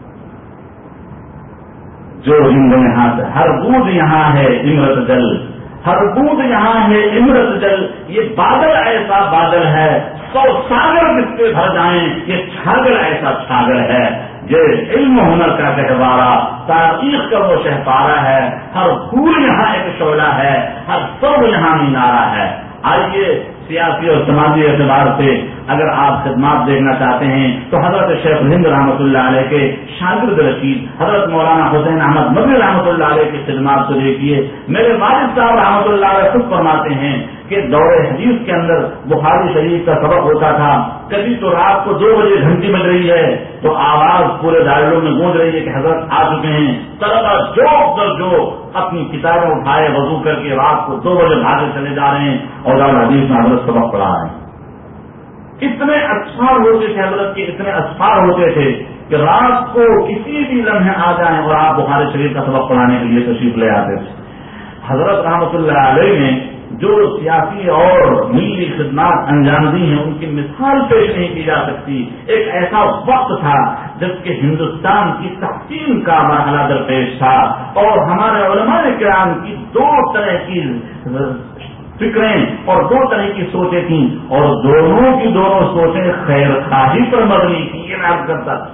جو ہند یہاں سے ہر بوند یہاں ہے امرت جل, ہر بوند یہاں ہے امرت جل. یہ بادل ایسا بادل ہے سو ساگر جس پہ بھر جائیں, یہ چھاگر ایسا چھاگر ہے. یہ علم ہنر کا گہوارہ, تاریخ کا وہ شہپارہ ہے. ہر پھول یہاں ایک شعلہ ہے, ہر سب یہاں مینارہ ہے. آئیے سیاسی اور سماجی اعتبار سے اگر آپ خدمات دیکھنا چاہتے ہیں تو حضرت شیخ ہند رحمۃ اللہ علیہ کے شاگرد رشید حضرت مولانا حسین احمد مدنی رحمۃ اللہ علیہ کی خدمات کو دیکھیے. میرے والد صاحب رحمۃ اللہ علیہ خود فرماتے ہیں کہ دور حدیث کے اندر بخاری شریف کا سبق ہوتا تھا. کبھی تو رات کو دو بجے گھنٹی بج رہی ہے تو آواز پورے دائروں میں گونج رہی ہے کہ حضرت آ چکے ہیں. طلبا جوک در جوک اپنی کتابیں اٹھائے وضو کر کے رات کو دو بجے بھاگے چلے جا رہے ہیں اور دار حدیث میں حضرت سبق پڑھا رہے ہیں. اتنے اسفار ہوتے تھے حضرت کے, اتنے اسفار ہوتے تھے کہ رات کو کسی بھی لمحے آ جائیں اور آپ بخاری شریف کا سبق پڑھانے کے لیے تشریف لے آتے تھے. حضرت رحمۃ اللہ علیہ نے جو سیاسی اور ملی خدمات انجام دی ہیں ان کی مثال پیش نہیں کی جا سکتی. ایک ایسا وقت تھا جبکہ ہندوستان کی تقسیم کا مرحلہ درپیش تھا اور ہمارے علماء کرام کی دو طرح کی فکریں اور دو طرح کی سوچیں تھیں اور دونوں کی دونوں سوچیں خیر خواہی پر مبنی تھی. یہ میں عرض کرتا تھا.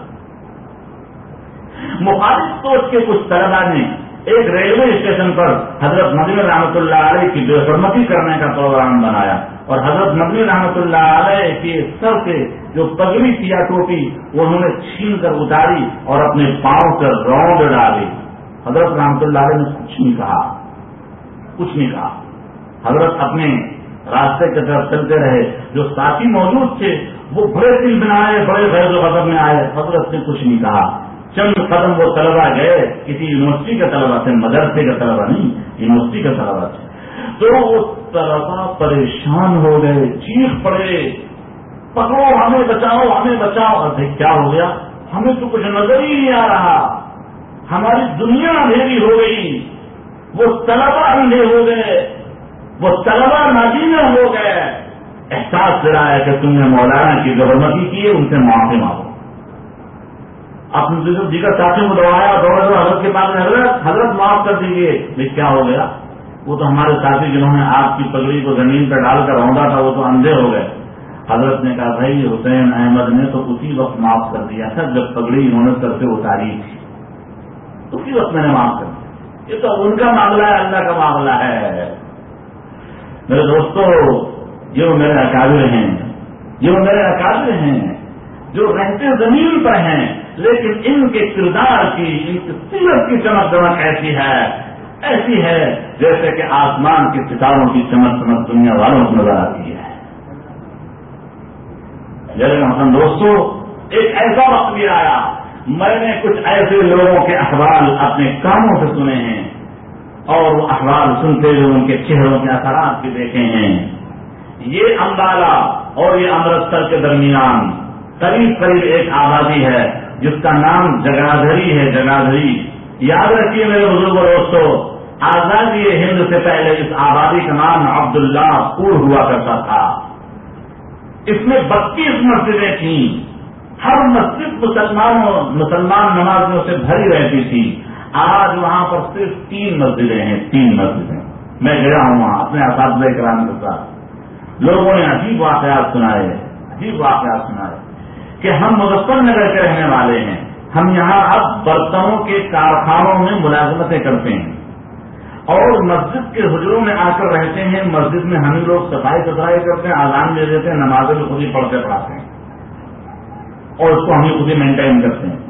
مخالف سوچ کے کچھ طلبا نے ایک ریلوے اسٹیشن پر حضرت مدنی رحمۃ اللہ علیہ کی بے حرمتی کرنے کا پروگرام بنایا اور حضرت مدنی رحمۃ اللہ علیہ کے سر سے جو پگڑی تھی یا ٹوپی وہ انہوں نے چھین کر اتاری اور اپنے پاؤں پر راؤنڈ ڈالی. حضرت رحمۃ اللہ علیہ نے کچھ نہیں کہا, کچھ نہیں کہا. حضرت اپنے راستے کی طرف چلتے رہے. جو ساتھی موجود تھے وہ بڑے دل میں آئے, بڑے غیر و غضب میں آئے. حضرت نے کچھ نہیں کہا. چند قدم وہ طلبا گئے, کسی یونیورسٹی کا طلبا تھے, مدرسے کا طلبا نہیں, یونیورسٹی کا طلبا تھے. تو وہ طلبا پریشان ہو گئے, چیخ پڑے, پکڑو ہمیں بچاؤ, ہمیں بچاؤ. ارے کیا ہو گیا, ہمیں تو کچھ نظر ہی نہیں آ رہا, ہماری دنیا اندھیری ہو گئی. وہ طلبا اندھے ہو گئے, وہ طلبا نابینا ہو گئے. احساس دلا ہے کہ تم نے مولانا کی جو حرمتی کی ہے ان سے معافی مانگو. اپنے دیگر ساتھیوں کو دوایا, دوڑے دوڑے حضرت کے پاس حضرت حضرت معاف کر دیجیے. بھائی کیا ہو گیا؟ وہ تو ہمارے ساتھی جنہوں نے آپ کی پگڑی کو زمین پر ڈال کر روندا تھا وہ تو اندھے ہو گئے. حضرت نے کہا بھائی حسین احمد نے تو اسی وقت معاف کر دیا تھا جب پگڑی انہوں نے سر سے اتاری تھی, اسی وقت میں نے معاف کر دیا. یہ تو ان کا معاملہ ہے, اللہ کا معاملہ ہے. میرے دوستو, یہ وہ میرے اکابر ہیں, یہ وہ میرے اکابر ہیں جو رہتے زمین پر ہیں لیکن ان کے کردار کی, ان کی سیرت کی چمک دمک ایسی ہے ایسی ہے جیسے کہ آسمان کے ستاروں کی چمک چمک دنیا والوں کو نظر آتی ہے. میرے محترم دوستو, ایک ایسا وقت بھی آیا, میں نے کچھ ایسے لوگوں کے احوال اپنے کانوں سے سنے ہیں اور وہ احوال سنتے ہوئے ان کے چہروں کے اثرات بھی دیکھے ہیں. یہ امبالہ اور یہ امرتسر کے درمیان قریب قریب ایک آبادی ہے جس کا نام جگادھری ہے. جگادھری یاد رکھیے میرے بزرگ دوستو, آزادی ہند سے پہلے اس آبادی کا نام عبداللہ پور ہوا کرتا تھا. اس میں بتیس مسجدیں تھیں، ہر مسجد مسلمانوں مسلمان نمازیوں سے بھری رہتی تھی. آج وہاں پر صرف تین مسجدیں ہیں، تین مسجدیں. میں گیا ہوں وہاں اپنے اساتذہ کرام کے ساتھ. لوگوں نے عجیب واقعات سنائے، عجیب واقعات سنائے کہ ہم مظفر نگر کے رہنے والے ہیں، ہم یہاں اب برتنوں کے کارخانوں میں ملازمتیں کرتے ہیں اور مسجد کے حجروں میں آ کر رہتے ہیں. مسجد میں ہم لوگ صفائی ستھرائی کرتے ہیں، اذان دے دیتے ہیں، نمازیں بھی خود ہی پڑھتے پڑھاتے ہیں اور اس کو ہم خود ہی مینٹین کرتے ہیں.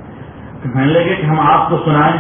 کہنے لگے کہ ہم آپ کو سنائیں.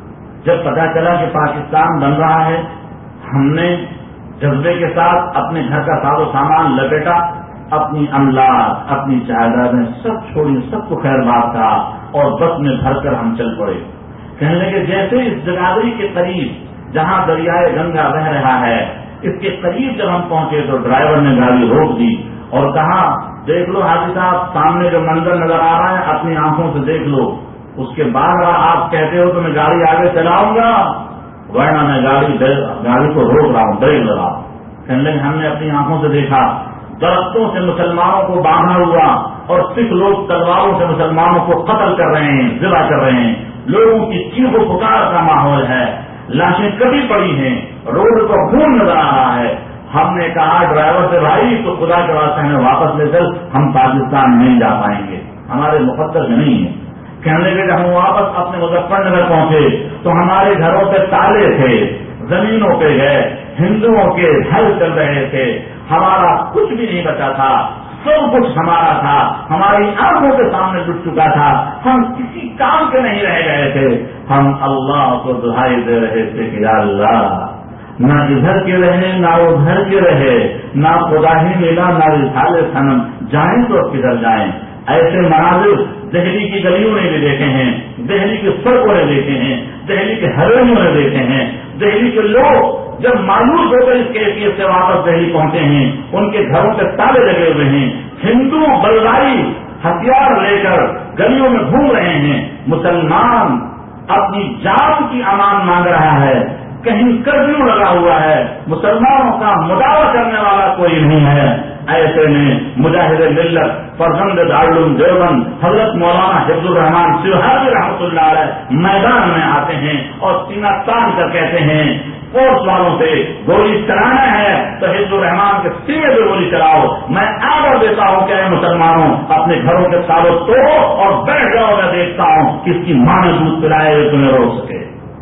جب پتا چلا کہ پاکستان بن رہا ہے، ہم نے جذبے کے ساتھ اپنے گھر کا ساز و سامان لپیٹا، اپنی املاک اپنی جائیدادیں سب چھوڑی، سب کو خیر بات کہا اور بس میں بھر کر ہم چل پڑے. کہنے لگے جیسے اس جگادری کے قریب جہاں دریائے گنگا بہ رہا ہے، اس کے قریب جب ہم پہنچے تو ڈرائیور نے گاڑی روک دی اور کہا دیکھ لو حاجی صاحب، سامنے جو منظر نظر آ رہا ہے اپنی آنکھوں سے دیکھ لو. اس کے بعد آپ کہتے ہو تو میں گاڑی آگے چلاؤں گا، ورنہ میں گاڑی گاڑی کو روک رہا ہوں، بریک لگا. کہنے لگے ہم نے اپنی آنکھوں سے دیکھا درختوں سے مسلمانوں کو باندھا ہوا اور سکھ لوگ تلواروں سے مسلمانوں کو قتل کر رہے ہیں، ذبح کر رہے ہیں. لوگوں کی چیخ و پکار کا ماحول ہے، لاشیں کبھی پڑی ہیں، روڈ پر خون نظر آ رہا ہے. ہم نے کہا ڈرائیور سے بھائی تو خدا کے واسطے ہمیں واپس لے چل، ہم پاکستان نہیں جا پائیں گے، ہمارے مقدر میں نہیں ہے. کہنے لگے جب ہم واپس اپنے مظفر نگر پہنچے تو ہمارے گھروں پہ تالے تھے، زمینوں پہ گئے، ہندوؤں کے حل چل رہے تھے، ہمارا کچھ بھی نہیں بچا تھا، سب کچھ ہمارا تھا، ہماری آنکھوں کے سامنے لٹ چکا تھا، ہم کسی کام کے نہیں رہ گئے تھے. ہم اللہ کو دہائی دے رہے تھے کہ یا اللہ، نہ ادھر کے رہے نہ ادھر کے رہے، نہ خدا ہی ملا نہ رسالے صنم، جائیں تو کدھر جائیں. ایسے مناظر دہلی کی گلیوں نے بھی دیکھے ہیں، دہلی کی سڑکوں نے دیکھے ہیں، دہلی کے حویلیوں نے دیکھے ہیں. دہلی کے لوگ جب مایوس ہو کر اس کیفیت سے واپس دہلی پہنچے ہیں، ان کے گھروں پہ تالے لگے ہوئے ہیں، ہندو بلدائی ہتھیار لے کر گلیوں میں گھوم رہے ہیں. مسلمان اپنی جان کی امان مانگ رہا ہے، کہیں کرفیو لگا ہوا ہے، مسلمانوں کا مداوع کرنے والا کوئی نہیں ہے. ایسے میں مجاہد ملت فرزند دارالعلوم دیوبند حضرت مولانا حفظ الرحمان سیوہاوی رحمۃ اللہ علیہ میدان میں آتے ہیں اور سینہ تان کر کہتے ہیں فورس والوں سے گولی چلانا ہے تو حفظ الرحمان کے سینے پہ گولی چلاؤ. میں آڈر دیتا ہوں کہ اے مسلمانوں اپنے گھروں کے تالے توڑو اور بیٹھ جاؤ، میں دیکھتا ہوں کس کی ماں نے دودھ پلائے ہوئے تمہیں روک سکے.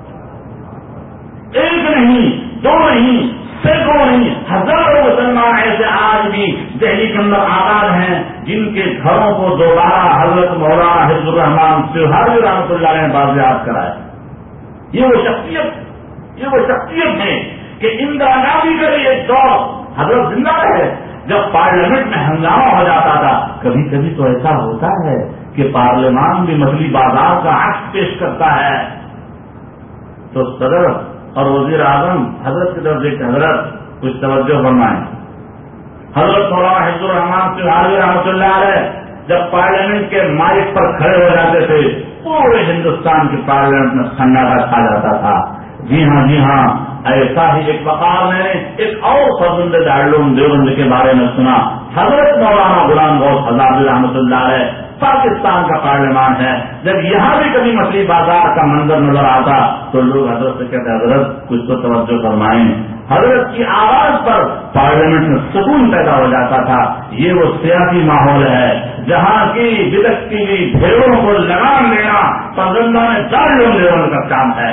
ایک نہیں، دو نہیں، سینکڑوں نہیں، ہزاروں مسلمان ایسے آج بھی دہلی کے اندر آباد ہیں جن کے گھروں کو دوبارہ حضرت مولانا حفظ الرحمان سیوہاوی رحمۃ اللہ نے بازیاب کرایا. یہ وہ شخصیت یہ وہ شخصیت ہے کہ اندرا گاندھی کا بھی ایک دور حضرت زندہ ہے جب پارلیمنٹ میں ہنگامہ ہو جاتا تھا. کبھی کبھی تو ایسا ہوتا ہے کہ پارلیمان بھی مچھلی بازار کا عکس پیش کرتا ہے تو صدر اور وزیر اعظم حضرت کی طرف دیکھتے حضرت کچھ توجہ فرمائیں. حضرت مولانا حفظ الرحمان سیوہاوی رحمۃ اللہ علیہ جب پارلیمنٹ کے مائک پر کھڑے ہو جاتے تھے پورے ہندوستان کی پارلیمنٹ میں سناٹا چھا جاتا تھا. جی ہاں جی ہاں ایسا ہی ایک وقار میں نے ایک اور فرزند دارالعلوم دیوبند کے بارے میں سنا. حضرت مولانا غلام غوث حضرت رحمۃ اللہ علیہ پاکستان کا پارلیمان ہے. جب یہاں بھی کبھی مچھلی بازار کا منظر نظر آتا تو لوگ حضرت سے کہتے حضرت کچھ تو توجہ فرمائیں. حضرت کی آواز پر پارلیمنٹ میں سکون پیدا ہو جاتا تھا. یہ وہ سیاسی ماحول ہے جہاں کی بلکتی ہوئی بھیڑوں کو لگام دینا فرزندہ میں دارالعلوم دیوبند کا کام ہے.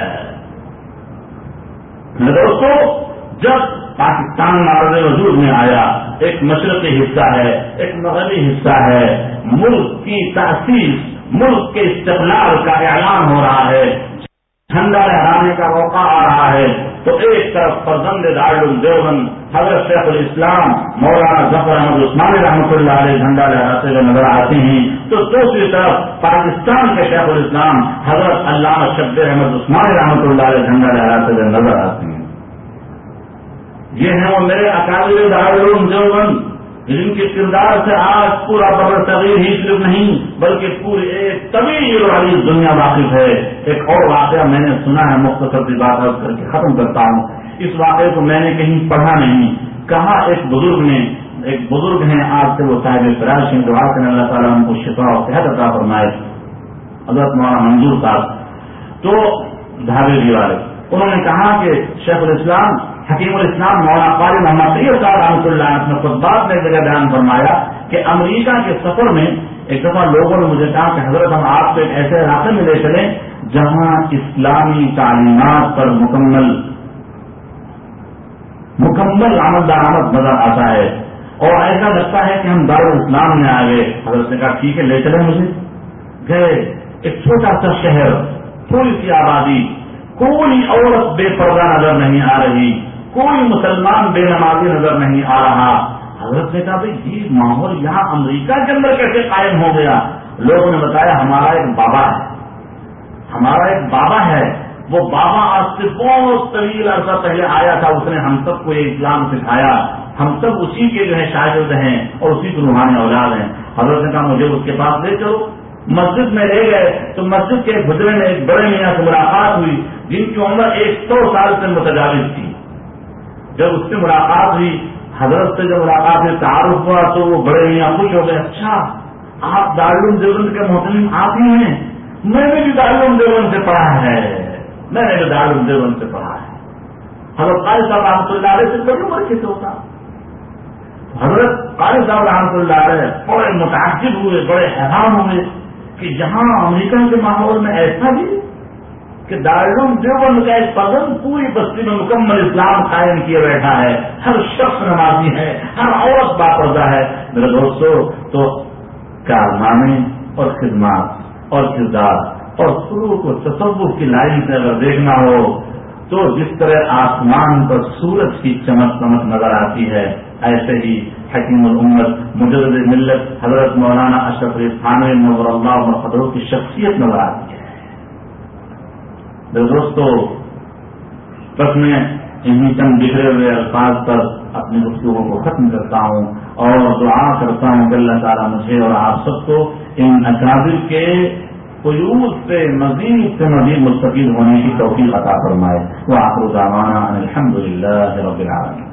دوستو جب پاکستان نارد وجود میں آیا ایک مشرقی حصہ ہے ایک مغربی حصہ ہے، ملک کی تاسیس ملک کے استقلال کا اعلان ہو رہا ہے، جھنڈا لہرانے کا موقع آ رہا ہے تو ایک طرف فرزند دارالعلوم دیوبند حضرت شیخ الاسلام مولانا ظفر احمد عثمانی رحمۃ اللہ علیہ جھنڈا لہراتے ہوئے نظر آتے ہیں تو دوسری طرف پاکستان کے شیخ الاسلام حضرت علامہ شبیر احمد عثمانی رحمۃ اللہ علیہ جھنڈا لہراتے ہوئے نظر آتے ہیں. یہ ہیں وہ میرے اکابر دارالعلوم دیوبند جن کے کردار سے آج پورا بر صغیر ہی صرف نہیں بلکہ پوری ایک طویل والی دنیا واقف ہے. ایک اور واقعہ میں نے سنا ہے، مختصر سی بات کر کے ختم کرتا ہوں. اس واقعے کو میں نے کہیں پڑھا نہیں، کہا ایک بزرگ نے ایک بزرگ ہیں آپ سے وہ صاحب فراش ہیں، دعا کریں اللہ تعالیٰ ان کو شفا اور صحت عطا فرمائے، حضرت مولانا منظور صاحب تو دھاویری والے، انہوں نے کہا کہ شیخ الاسلام حکیم الاسلام مولانا قاری محمد طیب صاحب رحمۃ اللہ نے اپنے خطبات میں ایک جگہ بیان فرمایا کہ امریکہ کے سفر میں ایک دفعہ لوگوں نے مجھے کہا کہ حضرت ہم آپ کو ایک ایسے علاقے میں لے چلیں جہاں اسلامی تعلیمات پر مکمل مکمل عمل درآمد نظر آتا ہے اور ایسا لگتا ہے کہ ہم دارالاسلام میں آ گئے۔ حضرت نے کہا ٹھیک ہے لے چلیں مجھے۔ گئے، ایک چھوٹا سا شہر، تھوڑی سی آبادی، کوئی عورت بے پردہ نظر نہیں آ رہی، کوئی مسلمان بے نمازی نظر نہیں آ رہا۔ حضرت نے کہا بھائی یہ ماحول یہاں امریکہ کے اندر کیسے قائم ہو گیا؟ لوگوں نے بتایا ہمارا ایک بابا ہے، ہمارا ایک بابا ہے، وہ بابا آج سے بہت طویل عرصہ پہلے آیا تھا، اس نے ہم سب کو یہ اسلام سکھایا، ہم سب اسی کے جو ہے شاگرد ہیں اور اسی کی روحانی اولاد ہیں۔ حضرت نے کہا مجھے اس کے پاس لے چلو۔ مسجد میں لے گئے تو مسجد کے گھجرے میں ایک بڑے میاں سے ملاقات ہوئی جن کی عمر ایک سو سال سے متجاوز تھی۔ جب اس سے ملاقات ہوئی، حضرت سے جب ملاقات میں تعارف ہوا تو وہ بڑے میاں خوش ہو گئے، اچھا آپ دارالعلوم دیوبند کے محترم آپ ہی ہیں، میں نے بھی دارالعلوم دیوبند سے پڑھا ہے، میں نے بھی دارالعلوم دیوبند سے پڑھا ہے۔ حضرت قاری صاحب رحمۃ اللہ علیہ سے بڑی عمر کے ہوتا، حضرت قاری صاحب رحمۃ اللہ علیہ بڑے متعجب ہوئے، بڑے حیران ہوئے کہ یہاں امریکہ کے ماحول میں ایسا بھی کہ دارالعلوم دیوبند کا ایک پابند پوری بستی میں مکمل اسلام قائم کیے بیٹھا ہے، ہر شخص نمازی ہے، ہر عورت باپردہ ہے۔ میرے دوستو تو کارنامے اور خدمات اور کردار اور سلوک و تصوف کی لائن سے اگر دیکھنا ہو تو جس طرح آسمان پر سورج کی چمک چمک نظر آتی ہے، ایسے ہی حکیم الامت مجدد ملت حضرت مولانا اشرف علی تھانوی نور اللہ مرقدہ کی شخصیت نظر آتی ہے۔ دوستو بس میں انہیں چند بکھرے ہوئے الفاظ پر اپنی گفتگو کو ختم کرتا ہوں اور دعا کرتا ہوں کہ اللہ تعالیٰ مجھے اور آپ سب کو ان اکابر کے قیود سے مزید سے مزید مستفید ہونے کی توفیق عطا فرمائے۔ وآخر دعوانا ان الحمد للہ رب العالمین۔